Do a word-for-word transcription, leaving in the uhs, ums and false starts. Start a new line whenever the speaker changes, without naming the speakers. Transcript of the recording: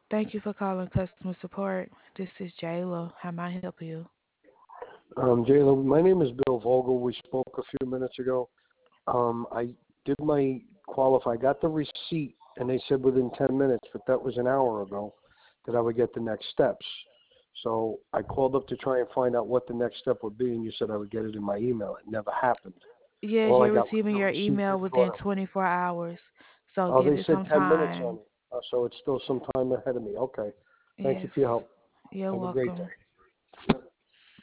Thank you for calling customer support. This is Jayla. How may I help you?
Um, Jayla, my name is Bill Vogel. We spoke a few minutes ago. Um, I did my qualify. I got the receipt, and they said within ten minutes, but that was an hour ago, that I would get the next steps. So I called up to try and find out what the next step would be, and you said I would get it in my email. It never happened.
Yes,
All I
you're
got was
receiving
the
your
receipt
email
before.
within twenty-four hours. So
Oh,
give
they
it
said
some
ten minutes on
time.
it. Uh, so it's still some time ahead of me. Okay. Thank you
Yes.
for your help.
You're
Have a great
welcome.
day.